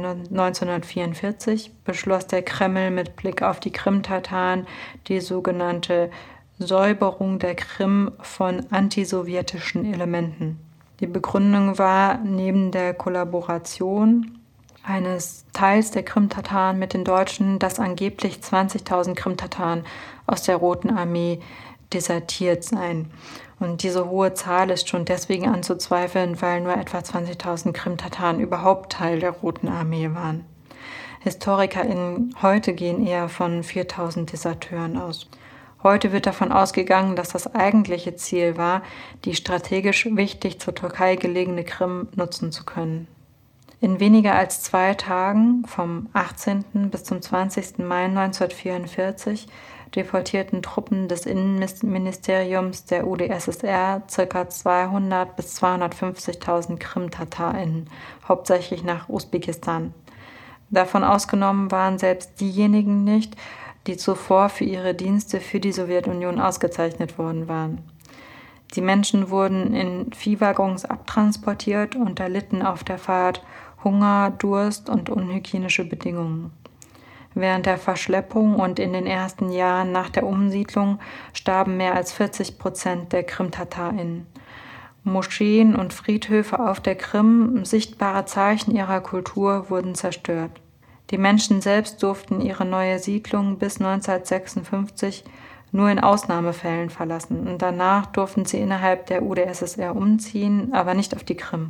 1944 beschloss der Kreml mit Blick auf die Krimtataren die sogenannte Säuberung der Krim von antisowjetischen Elementen. Die Begründung war, neben der Kollaboration eines Teils der Krimtataren mit den Deutschen, dass angeblich 20.000 Krimtataren aus der Roten Armee desertiert seien. Und diese hohe Zahl ist schon deswegen anzuzweifeln, weil nur etwa 20.000 Krimtataren überhaupt Teil der Roten Armee waren. HistorikerInnen heute gehen eher von 4.000 Deserteuren aus. Heute wird davon ausgegangen, dass das eigentliche Ziel war, die strategisch wichtig zur Türkei gelegene Krim nutzen zu können. In weniger als 2 Tagen, vom 18. bis zum 20. Mai 1944, deportierten Truppen des Innenministeriums der UdSSR ca. 200.000 bis 250.000 Krimtatarinnen, hauptsächlich nach Usbekistan. Davon ausgenommen waren selbst diejenigen nicht, die zuvor für ihre Dienste für die Sowjetunion ausgezeichnet worden waren. Die Menschen wurden in Viehwaggons abtransportiert und erlitten auf der Fahrt Hunger, Durst und unhygienische Bedingungen. Während der Verschleppung und in den ersten Jahren nach der Umsiedlung starben mehr als 40% der KrimtatarInnen. Moscheen und Friedhöfe auf der Krim, sichtbare Zeichen ihrer Kultur, wurden zerstört. Die Menschen selbst durften ihre neue Siedlung bis 1956 nur in Ausnahmefällen verlassen und danach durften sie innerhalb der UdSSR umziehen, aber nicht auf die Krim.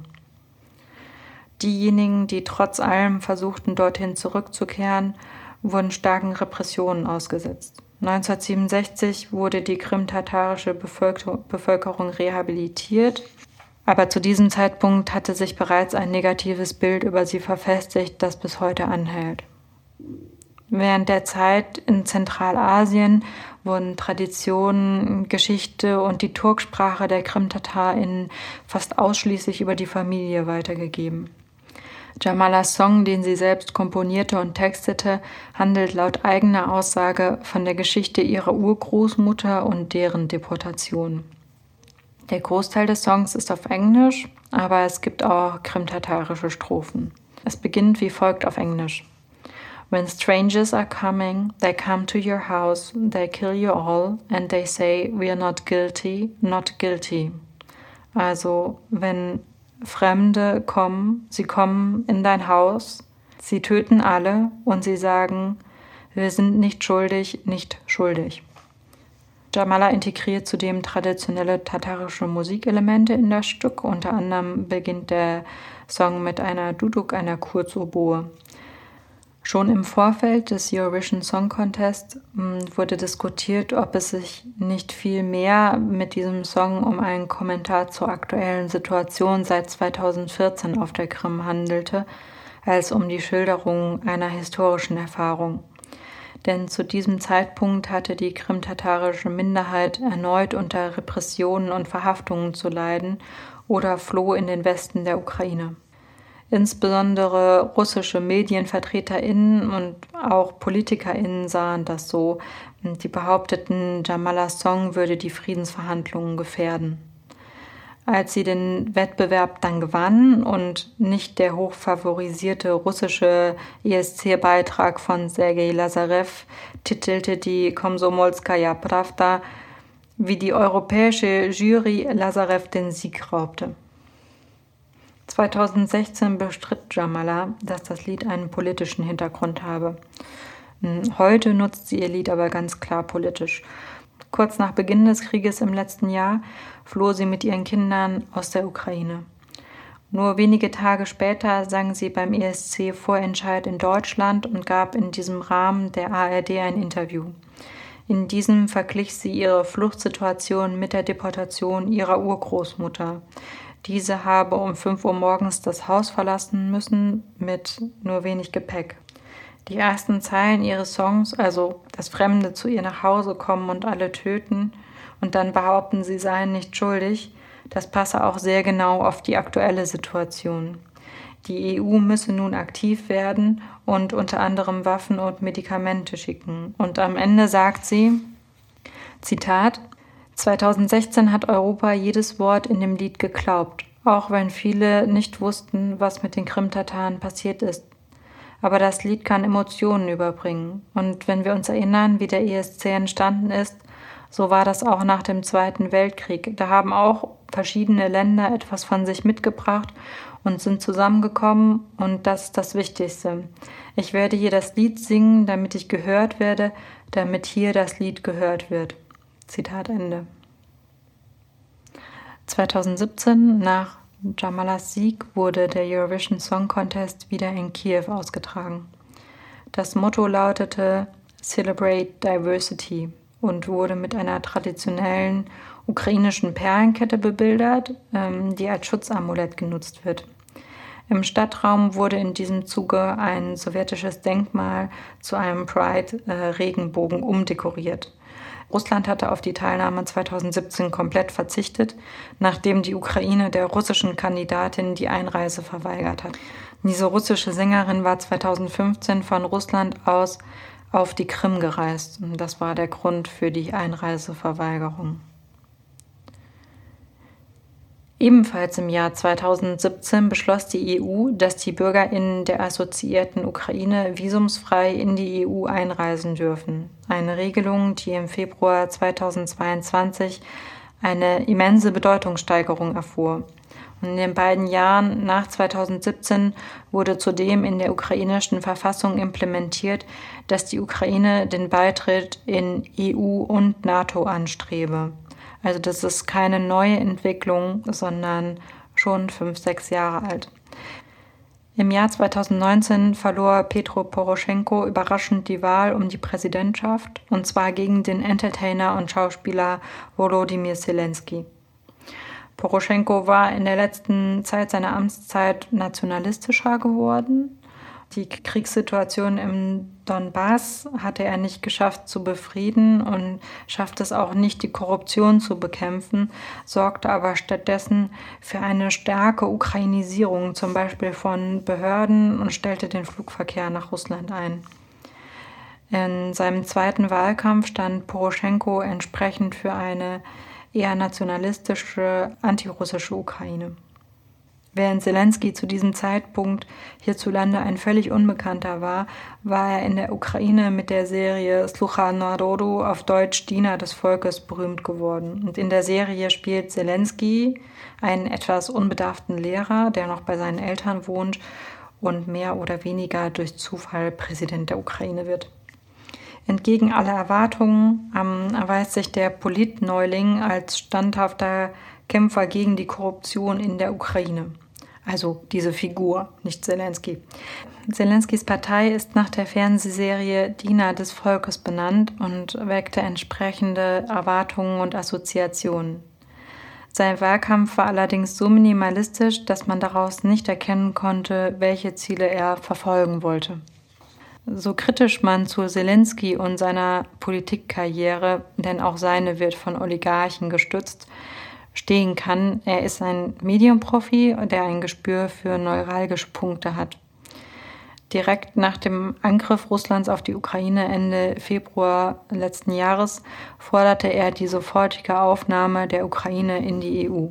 Diejenigen, die trotz allem versuchten, dorthin zurückzukehren, wurden starken Repressionen ausgesetzt. 1967 wurde die krimtatarische Bevölkerung rehabilitiert, aber zu diesem Zeitpunkt hatte sich bereits ein negatives Bild über sie verfestigt, das bis heute anhält. Während der Zeit in Zentralasien wurden Traditionen, Geschichte und die Turksprache der KrimtatarInnen fast ausschließlich über die Familie weitergegeben. Jamalas Song, den sie selbst komponierte und textete, handelt laut eigener Aussage von der Geschichte ihrer Urgroßmutter und deren Deportation. Der Großteil des Songs ist auf Englisch, aber es gibt auch krimtatarische Strophen. Es beginnt wie folgt auf Englisch. When strangers are coming, they come to your house, they kill you all, and they say, we are not guilty, not guilty. Also, wenn Fremde kommen, sie kommen in dein Haus, sie töten alle und sie sagen, wir sind nicht schuldig, nicht schuldig. Jamala integriert zudem traditionelle tatarische Musikelemente in das Stück. Unter anderem beginnt der Song mit einer Duduk, einer Kurzoboe. Schon im Vorfeld des Eurovision Song Contest wurde diskutiert, ob es sich nicht viel mehr mit diesem Song um einen Kommentar zur aktuellen Situation seit 2014 auf der Krim handelte, als um die Schilderung einer historischen Erfahrung. Denn zu diesem Zeitpunkt hatte die krimtatarische Minderheit erneut unter Repressionen und Verhaftungen zu leiden oder floh in den Westen der Ukraine. Insbesondere russische MedienvertreterInnen und auch PolitikerInnen sahen das so. Die behaupteten, Jamalas Song würde die Friedensverhandlungen gefährden. Als sie den Wettbewerb dann gewann und nicht der hochfavorisierte russische ESC-Beitrag von Sergei Lazarev titelte die Komsomolskaja Prawda, wie die europäische Jury Lazarev den Sieg raubte. 2016 bestritt Jamala, dass das Lied einen politischen Hintergrund habe. Heute nutzt sie ihr Lied aber ganz klar politisch. Kurz nach Beginn des Krieges im letzten Jahr floh sie mit ihren Kindern aus der Ukraine. Nur wenige Tage später sang sie beim ESC-Vorentscheid in Deutschland und gab in diesem Rahmen der ARD ein Interview. In diesem verglich sie ihre Fluchtsituation mit der Deportation ihrer Urgroßmutter. Diese habe um 5 Uhr morgens das Haus verlassen müssen mit nur wenig Gepäck. Die ersten Zeilen ihres Songs, also dass Fremde zu ihr nach Hause kommen und alle töten und dann behaupten, sie seien nicht schuldig, das passe auch sehr genau auf die aktuelle Situation. Die EU müsse nun aktiv werden und unter anderem Waffen und Medikamente schicken. Und am Ende sagt sie, Zitat, 2016 hat Europa jedes Wort in dem Lied geglaubt, auch wenn viele nicht wussten, was mit den Krim-Tataren passiert ist. Aber das Lied kann Emotionen überbringen. Und wenn wir uns erinnern, wie der ESC entstanden ist, so war das auch nach dem Zweiten Weltkrieg. Da haben auch verschiedene Länder etwas von sich mitgebracht und sind zusammengekommen, und das ist das Wichtigste. Ich werde hier das Lied singen, damit ich gehört werde, damit hier das Lied gehört wird. Zitat Ende. 2017, nach Jamalas Sieg, wurde der Eurovision Song Contest wieder in Kiew ausgetragen. Das Motto lautete Celebrate Diversity und wurde mit einer traditionellen ukrainischen Perlenkette bebildert, die als Schutzamulett genutzt wird. Im Stadtraum wurde in diesem Zuge ein sowjetisches Denkmal zu einem Pride-Regenbogen umdekoriert. Russland hatte auf die Teilnahme 2017 komplett verzichtet, nachdem die Ukraine der russischen Kandidatin die Einreise verweigert hat. Diese russische Sängerin war 2015 von Russland aus auf die Krim gereist. Das war der Grund für die Einreiseverweigerung. Ebenfalls im Jahr 2017 beschloss die EU, dass die BürgerInnen der assoziierten Ukraine visumsfrei in die EU einreisen dürfen. Eine Regelung, die im Februar 2022 eine immense Bedeutungssteigerung erfuhr. Und in den beiden Jahren nach 2017 wurde zudem in der ukrainischen Verfassung implementiert, dass die Ukraine den Beitritt in EU und NATO anstrebe. Also das ist keine neue Entwicklung, sondern schon 5-6 Jahre alt. Im Jahr 2019 verlor Petro Poroschenko überraschend die Wahl um die Präsidentschaft, und zwar gegen den Entertainer und Schauspieler Volodymyr Zelensky. Poroschenko war in der letzten Zeit seiner Amtszeit nationalistischer geworden. Die Kriegssituation im Donbass hatte er nicht geschafft zu befrieden und schafft es auch nicht, die Korruption zu bekämpfen, sorgte aber stattdessen für eine starke Ukrainisierung, zum Beispiel von Behörden, und stellte den Flugverkehr nach Russland ein. In seinem zweiten Wahlkampf stand Poroschenko entsprechend für eine eher nationalistische, antirussische Ukraine. Während Zelensky zu diesem Zeitpunkt hierzulande ein völlig Unbekannter war, war er in der Ukraine mit der Serie Slucha Narodu, auf Deutsch Diener des Volkes, berühmt geworden. Und in der Serie spielt Zelensky einen etwas unbedarften Lehrer, der noch bei seinen Eltern wohnt und mehr oder weniger durch Zufall Präsident der Ukraine wird. Entgegen aller Erwartungen erweist sich der Politneuling als standhafter Kämpfer gegen die Korruption in der Ukraine. Also diese Figur, nicht Zelensky. Zelenskys Partei ist nach der Fernsehserie Diener des Volkes benannt und weckte entsprechende Erwartungen und Assoziationen. Sein Wahlkampf war allerdings so minimalistisch, dass man daraus nicht erkennen konnte, welche Ziele er verfolgen wollte. So kritisch man zu Zelensky und seiner Politikkarriere, denn auch seine wird von Oligarchen gestützt, stehen kann, er ist ein Medienprofi, der ein Gespür für neuralgische Punkte hat. Direkt nach dem Angriff Russlands auf die Ukraine Ende Februar letzten Jahres forderte er die sofortige Aufnahme der Ukraine in die EU.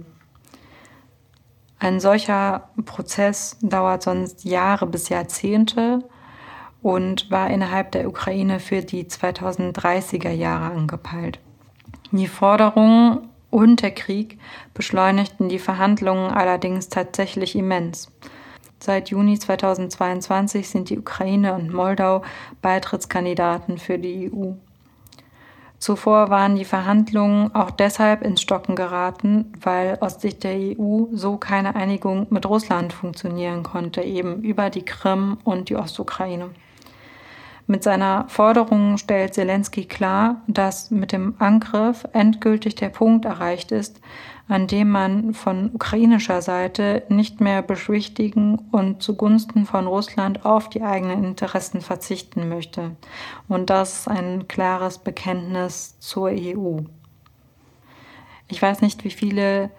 Ein solcher Prozess dauert sonst Jahre bis Jahrzehnte und war innerhalb der Ukraine für die 2030er Jahre angepeilt. Die Forderungen und der Krieg beschleunigten die Verhandlungen allerdings tatsächlich immens. Seit Juni 2022 sind die Ukraine und Moldau Beitrittskandidaten für die EU. Zuvor waren die Verhandlungen auch deshalb ins Stocken geraten, weil aus Sicht der EU so keine Einigung mit Russland funktionieren konnte, eben über die Krim und die Ostukraine. Mit seiner Forderung stellt Zelensky klar, dass mit dem Angriff endgültig der Punkt erreicht ist, an dem man von ukrainischer Seite nicht mehr beschwichtigen und zugunsten von Russland auf die eigenen Interessen verzichten möchte. Und das ist ein klares Bekenntnis zur EU. Ich weiß nicht, wie viele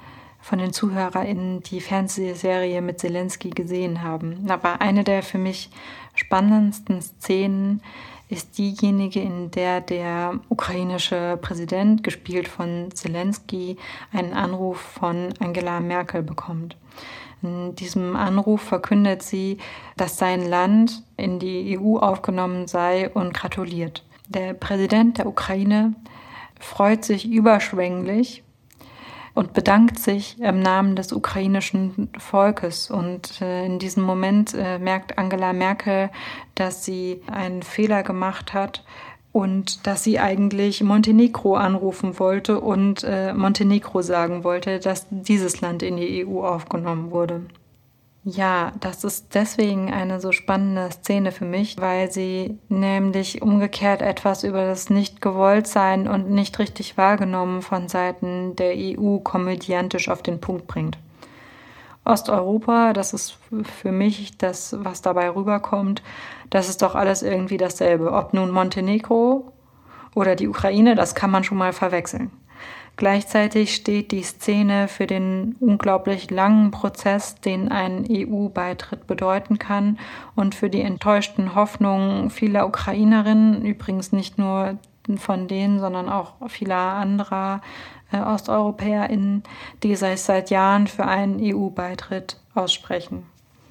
von den ZuhörerInnen die Fernsehserie mit Zelensky gesehen haben. Aber eine der für mich spannendsten Szenen ist diejenige, in der der ukrainische Präsident, gespielt von Zelensky, einen Anruf von Angela Merkel bekommt. In diesem Anruf verkündet sie, dass sein Land in die EU aufgenommen sei und gratuliert. Der Präsident der Ukraine freut sich überschwänglich und bedankt sich im Namen des ukrainischen Volkes. Und in diesem Moment merkt Angela Merkel, dass sie einen Fehler gemacht hat und dass sie eigentlich Montenegro anrufen wollte und Montenegro sagen wollte, dass dieses Land in die EU aufgenommen wurde. Ja, das ist deswegen eine so spannende Szene für mich, weil sie nämlich umgekehrt etwas über das Nicht-Gewolltsein und nicht richtig wahrgenommen von Seiten der EU komödiantisch auf den Punkt bringt. Osteuropa, das ist für mich das, was dabei rüberkommt, das ist doch alles irgendwie dasselbe. Ob nun Montenegro oder die Ukraine, das kann man schon mal verwechseln. Gleichzeitig steht die Szene für den unglaublich langen Prozess, den ein EU-Beitritt bedeuten kann und für die enttäuschten Hoffnungen vieler Ukrainerinnen, übrigens nicht nur von denen, sondern auch vieler anderer OsteuropäerInnen, die sich seit Jahren für einen EU-Beitritt aussprechen.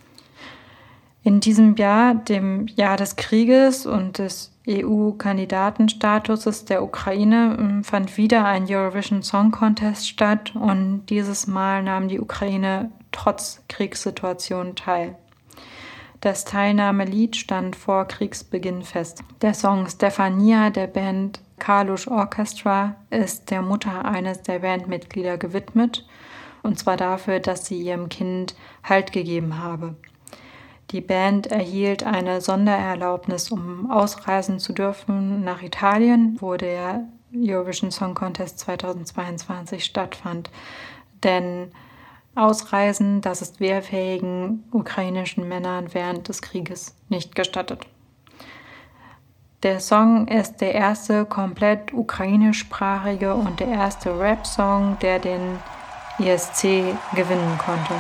In diesem Jahr, dem Jahr des Krieges und des EU-Kandidatenstatuses der Ukraine, fand wieder ein Eurovision Song Contest statt und dieses Mal nahm die Ukraine trotz Kriegssituation teil. Das Teilnahmelied stand vor Kriegsbeginn fest. Der Song Stefania der Band Kalush Orchestra ist der Mutter eines der Bandmitglieder gewidmet, und zwar dafür, dass sie ihrem Kind Halt gegeben habe. Die Band erhielt eine Sondererlaubnis, um ausreisen zu dürfen nach Italien, wo der Eurovision Song Contest 2022 stattfand. Denn Ausreisen, das ist wehrfähigen ukrainischen Männern während des Krieges nicht gestattet. Der Song ist der erste komplett ukrainischsprachige und der erste Rap-Song, der den ESC gewinnen konnte.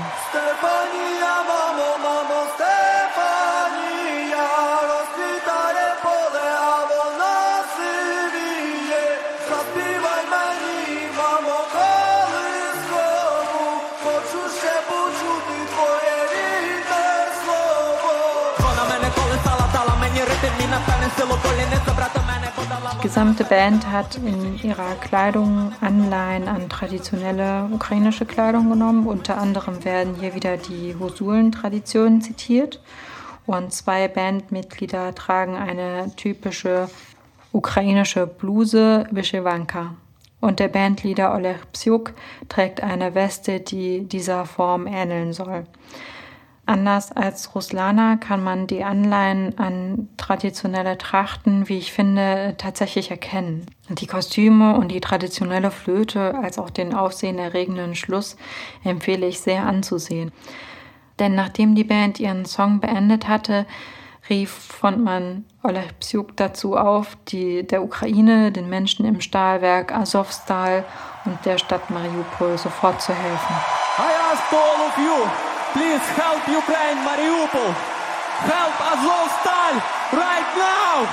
Die gesamte Band hat in ihrer Kleidung Anleihen an traditionelle ukrainische Kleidung genommen. Unter anderem werden hier wieder die Husulen-Traditionen zitiert. Und 2 Bandmitglieder tragen eine typische ukrainische Bluse, Wyszywanka. Und der Bandleader Oleg Psiuk trägt eine Weste, die dieser Form ähneln soll. Anders als Ruslana kann man die Anleihen an traditionelle Trachten, wie ich finde, tatsächlich erkennen. Die Kostüme und die traditionelle Flöte als auch den aufsehenerregenden Schluss empfehle ich sehr anzusehen. Denn nachdem die Band ihren Song beendet hatte, rief Frontmann Oleg Psiuk dazu auf, der Ukraine, den Menschen im Stahlwerk Azovstal und der Stadt Mariupol sofort zu helfen. I ask all of you. Please help Ukraine, Mariupol. Help Azovstal right now.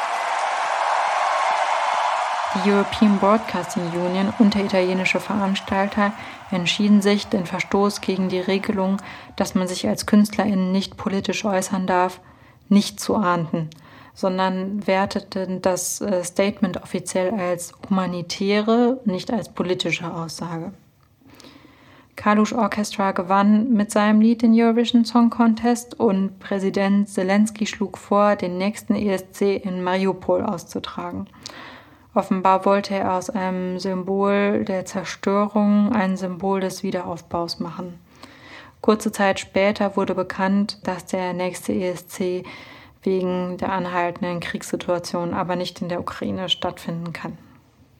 Die European Broadcasting Union und der italienische Veranstalter entschieden sich, den Verstoß gegen die Regelung, dass man sich als KünstlerInnen nicht politisch äußern darf, nicht zu ahnden, sondern werteten das Statement offiziell als humanitäre, nicht als politische Aussage. Kalush Orchestra gewann mit seinem Lied den Eurovision Song Contest und Präsident Zelensky schlug vor, den nächsten ESC in Mariupol auszutragen. Offenbar wollte er aus einem Symbol der Zerstörung ein Symbol des Wiederaufbaus machen. Kurze Zeit später wurde bekannt, dass der nächste ESC wegen der anhaltenden Kriegssituation aber nicht in der Ukraine stattfinden kann.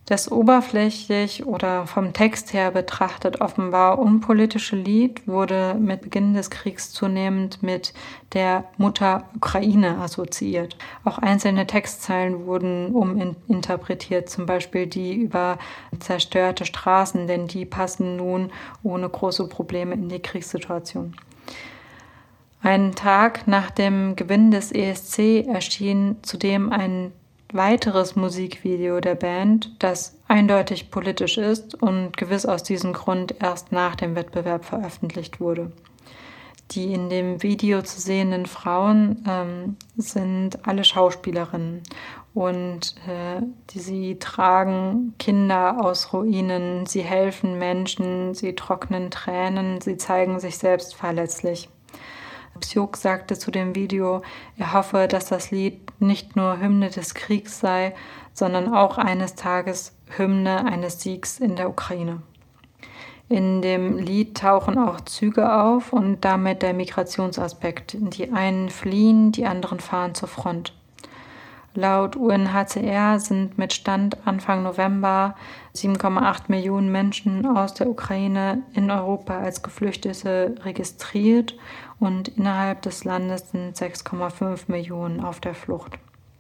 Das oberflächlich oder vom Text her betrachtet offenbar unpolitische Lied wurde mit Beginn des Kriegs zunehmend mit der Mutter Ukraine assoziiert. Auch einzelne Textzeilen wurden uminterpretiert, zum Beispiel die über zerstörte Straßen, denn die passen nun ohne große Probleme in die Kriegssituation. Einen Tag nach dem Gewinn des ESC erschien zudem ein weiteres Musikvideo der Band, das eindeutig politisch ist und gewiss aus diesem Grund erst nach dem Wettbewerb veröffentlicht wurde. Die in dem Video zu sehenden Frauen sind alle Schauspielerinnen und sie tragen Kinder aus Ruinen, sie helfen Menschen, sie trocknen Tränen, sie zeigen sich selbst verletzlich. Psiuk sagte zu dem Video, er hoffe, dass das Lied nicht nur Hymne des Kriegs sei, sondern auch eines Tages Hymne eines Siegs in der Ukraine. In dem Lied tauchen auch Züge auf und damit der Migrationsaspekt. Die einen fliehen, die anderen fahren zur Front. Laut UNHCR sind mit Stand Anfang November 7,8 Millionen Menschen aus der Ukraine in Europa als Geflüchtete registriert und innerhalb des Landes sind 6,5 Millionen auf der Flucht.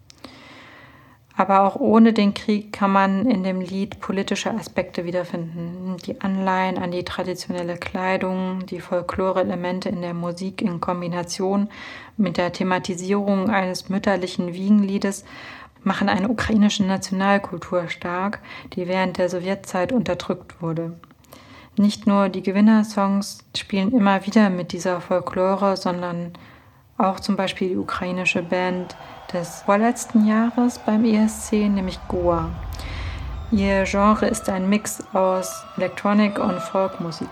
Aber auch ohne den Krieg kann man in dem Lied politische Aspekte wiederfinden. Die Anleihen an die traditionelle Kleidung, die Folklore-Elemente in der Musik in Kombination mit der Thematisierung eines mütterlichen Wiegenliedes machen eine ukrainische Nationalkultur stark, die während der Sowjetzeit unterdrückt wurde. Nicht nur die Gewinnersongs spielen immer wieder mit dieser Folklore, sondern auch zum Beispiel die ukrainische Band des vorletzten Jahres beim ESC, nämlich Goa. Ihr Genre ist ein Mix aus Electronic und Folkmusik.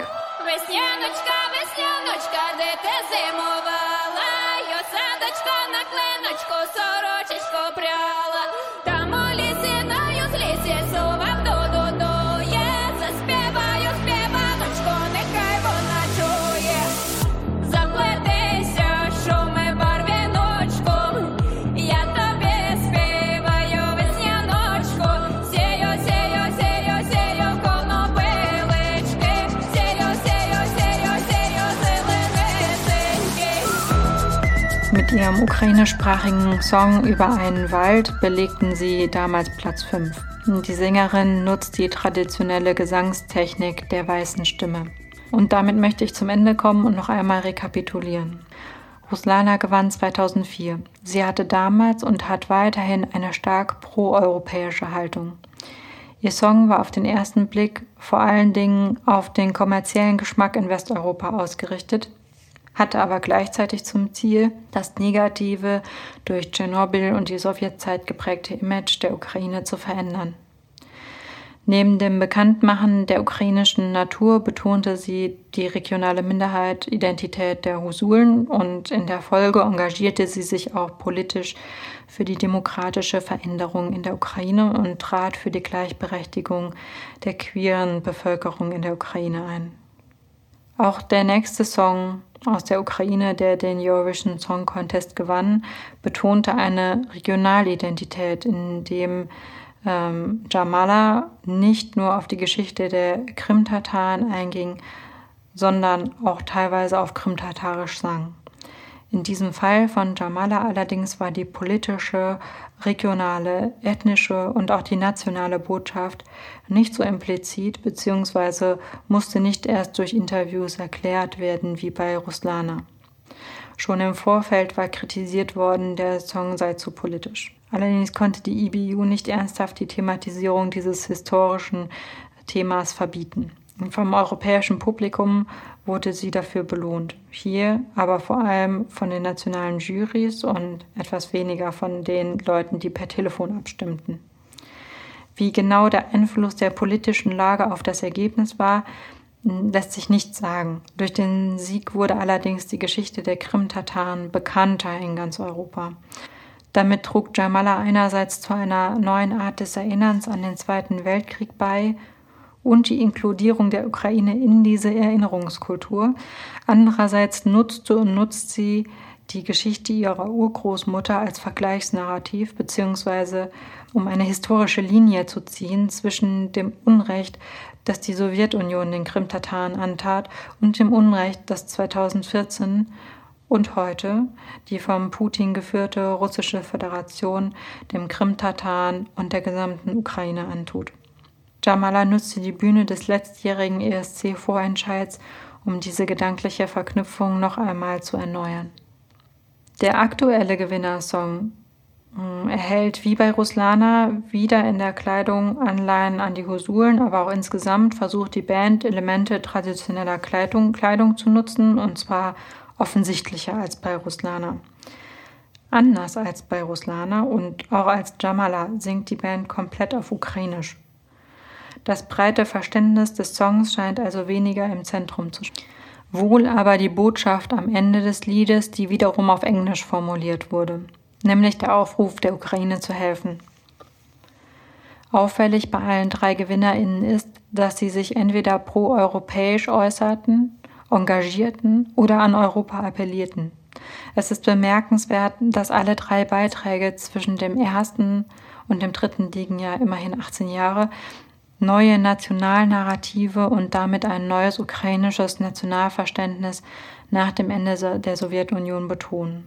Mit ihrem ukrainischsprachigen Song über einen Wald belegten sie damals Platz 5. Die Sängerin nutzt die traditionelle Gesangstechnik der weißen Stimme. Und damit möchte ich zum Ende kommen und noch einmal rekapitulieren. Ruslana gewann 2004. Sie hatte damals und hat weiterhin eine stark pro-europäische Haltung. Ihr Song war auf den ersten Blick vor allen Dingen auf den kommerziellen Geschmack in Westeuropa ausgerichtet, hatte aber gleichzeitig zum Ziel, das negative, durch Tschernobyl und die Sowjetzeit geprägte Image der Ukraine zu verändern. Neben dem Bekanntmachen der ukrainischen Natur betonte sie die regionale Minderheit-Identität der Husulen und in der Folge engagierte sie sich auch politisch für die demokratische Veränderung in der Ukraine und trat für die Gleichberechtigung der queeren Bevölkerung in der Ukraine ein. Auch der nächste Song aus der Ukraine, der den Eurovision Song Contest gewann, betonte eine Regionalidentität, in dem Jamala nicht nur auf die Geschichte der Krimtataren einging, sondern auch teilweise auf Krimtatarisch sang. In diesem Fall von Jamala allerdings war die politische, regionale, ethnische und auch die nationale Botschaft nicht so implizit bzw. musste nicht erst durch Interviews erklärt werden wie bei Ruslana. Schon im Vorfeld war kritisiert worden, der Song sei zu politisch. Allerdings konnte die IBU nicht ernsthaft die Thematisierung dieses historischen Themas verbieten. Und vom europäischen Publikum wurde sie dafür belohnt. Hier aber vor allem von den nationalen Jurys und etwas weniger von den Leuten, die per Telefon abstimmten. Wie genau der Einfluss der politischen Lage auf das Ergebnis war, lässt sich nicht sagen. Durch den Sieg wurde allerdings die Geschichte der Krimtataren bekannter in ganz Europa. Damit trug Jamala einerseits zu einer neuen Art des Erinnerns an den Zweiten Weltkrieg bei und die Inkludierung der Ukraine in diese Erinnerungskultur. Andererseits nutzte und nutzt sie die Geschichte ihrer Urgroßmutter als Vergleichsnarrativ bzw. um eine historische Linie zu ziehen zwischen dem Unrecht, das die Sowjetunion den Krimtataren antat, und dem Unrecht, das 2014 und heute die vom Putin geführte russische Föderation dem Krimtataren und der gesamten Ukraine antut. Jamala nutzte die Bühne des letztjährigen ESC-Vorentscheids, um diese gedankliche Verknüpfung noch einmal zu erneuern. Der aktuelle Gewinnersong erhält wie bei Ruslana wieder in der Kleidung Anleihen an die Husulen, aber auch insgesamt versucht die Band Elemente traditioneller Kleidung zu nutzen, und zwar offensichtlicher als bei Ruslana. Anders als bei Ruslana und auch als Jamala singt die Band komplett auf Ukrainisch. Das breite Verständnis des Songs scheint also weniger im Zentrum zu stehen. Wohl aber die Botschaft am Ende des Liedes, die wiederum auf Englisch formuliert wurde, nämlich der Aufruf der Ukraine zu helfen. Auffällig bei allen 3 GewinnerInnen ist, dass sie sich entweder pro-europäisch äußerten, engagierten oder an Europa appellierten. Es ist bemerkenswert, dass alle 3 Beiträge zwischen dem ersten und dem 3. liegen ja immerhin 18 Jahre, neue Nationalnarrative und damit ein neues ukrainisches Nationalverständnis nach dem Ende der Sowjetunion betonen.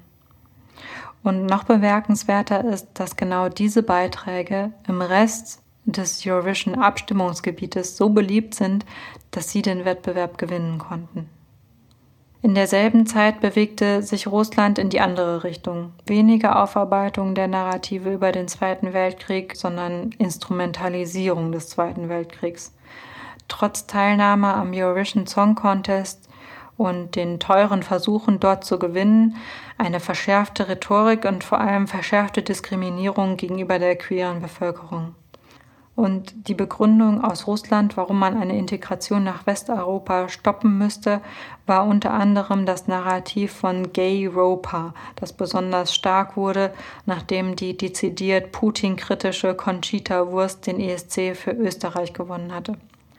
Und noch bemerkenswerter ist, dass genau diese Beiträge im Rest des Eurovision-Abstimmungsgebietes so beliebt sind, dass sie den Wettbewerb gewinnen konnten. In derselben Zeit bewegte sich Russland in die andere Richtung. Weniger Aufarbeitung der Narrative über den Zweiten Weltkrieg, sondern Instrumentalisierung des Zweiten Weltkriegs. Trotz Teilnahme am Eurovision Song Contest und den teuren Versuchen, dort zu gewinnen, eine verschärfte Rhetorik und vor allem verschärfte Diskriminierung gegenüber der queeren Bevölkerung. Und die Begründung aus Russland, warum man eine Integration nach Westeuropa stoppen müsste, war unter anderem das Narrativ von Gay-Europa, das besonders stark wurde, nachdem die dezidiert Putin-kritische Conchita Wurst den ESC für Österreich gewonnen hatte.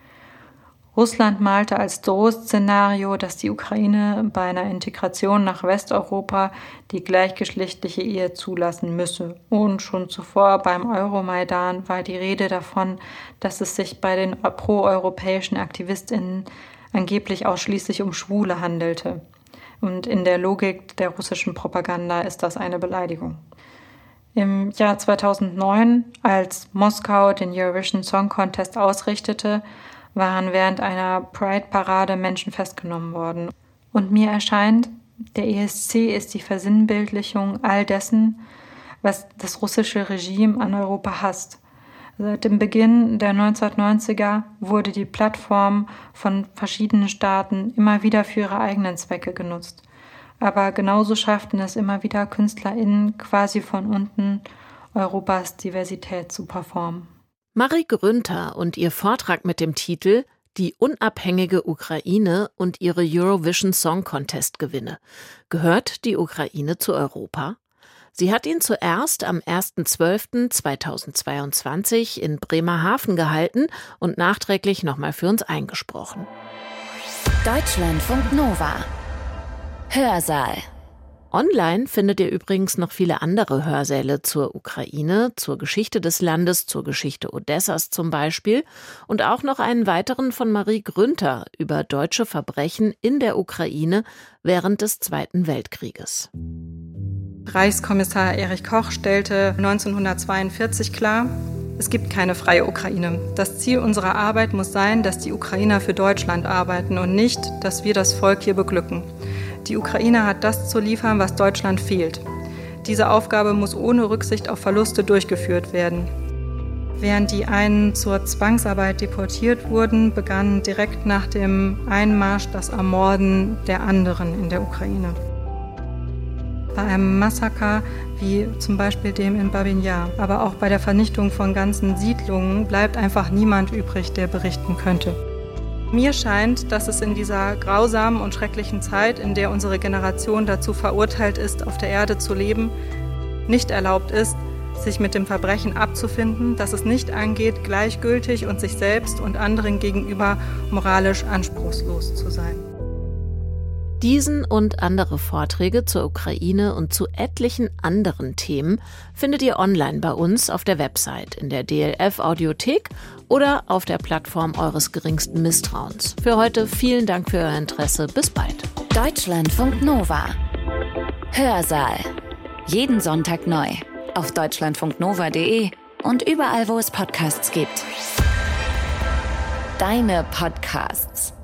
Russland malte als Drohszenario, dass die Ukraine bei einer Integration nach Westeuropa die gleichgeschlechtliche Ehe zulassen müsse. Und schon zuvor beim Euromaidan war die Rede davon, dass es sich bei den proeuropäischen AktivistInnen angeblich ausschließlich um Schwule handelte. Und in der Logik der russischen Propaganda ist das eine Beleidigung. Im Jahr 2009, als Moskau den Eurovision Song Contest ausrichtete, waren während einer Pride-Parade Menschen festgenommen worden. Und mir erscheint, der ESC ist die Versinnbildlichung all dessen, was das russische Regime an Europa hasst. Seit dem Beginn der 1990er wurde die Plattform von verschiedenen Staaten immer wieder für ihre eigenen Zwecke genutzt. Aber genauso schafften es immer wieder KünstlerInnen, quasi von unten Europas Diversität zu performen. Marie Grünter und ihr Vortrag mit dem Titel »Die unabhängige Ukraine und ihre Eurovision Song Contest Gewinne«. Gehört die Ukraine zu Europa? Sie hat ihn zuerst am 1.12.2022 in Bremerhaven gehalten und nachträglich nochmal für uns eingesprochen. Deutschlandfunk Nova. Hörsaal. Online findet ihr übrigens noch viele andere Hörsäle zur Ukraine, zur Geschichte des Landes, zur Geschichte Odessas zum Beispiel und auch noch einen weiteren von Marie Grünter über deutsche Verbrechen in der Ukraine während des Zweiten Weltkrieges. Reichskommissar Erich Koch stellte 1942 klar: Es gibt keine freie Ukraine. Das Ziel unserer Arbeit muss sein, dass die Ukrainer für Deutschland arbeiten und nicht, dass wir das Volk hier beglücken. Die Ukraine hat das zu liefern, was Deutschland fehlt. Diese Aufgabe muss ohne Rücksicht auf Verluste durchgeführt werden. Während die einen zur Zwangsarbeit deportiert wurden, begann direkt nach dem Einmarsch das Ermorden der anderen in der Ukraine. Bei einem Massaker wie zum Beispiel dem in Babin Jar, aber auch bei der Vernichtung von ganzen Siedlungen bleibt einfach niemand übrig, der berichten könnte. Mir scheint, dass es in dieser grausamen und schrecklichen Zeit, in der unsere Generation dazu verurteilt ist, auf der Erde zu leben, nicht erlaubt ist, sich mit dem Verbrechen abzufinden, dass es nicht angeht, gleichgültig und sich selbst und anderen gegenüber moralisch anspruchslos zu sein. Diesen und andere Vorträge zur Ukraine und zu etlichen anderen Themen findet ihr online bei uns auf der Website, in der DLF-Audiothek oder auf der Plattform eures geringsten Misstrauens. Für heute vielen Dank für euer Interesse. Bis bald. Deutschlandfunk Nova. Hörsaal. Jeden Sonntag neu. Auf deutschlandfunknova.de und überall, wo es Podcasts gibt. Deine Podcasts.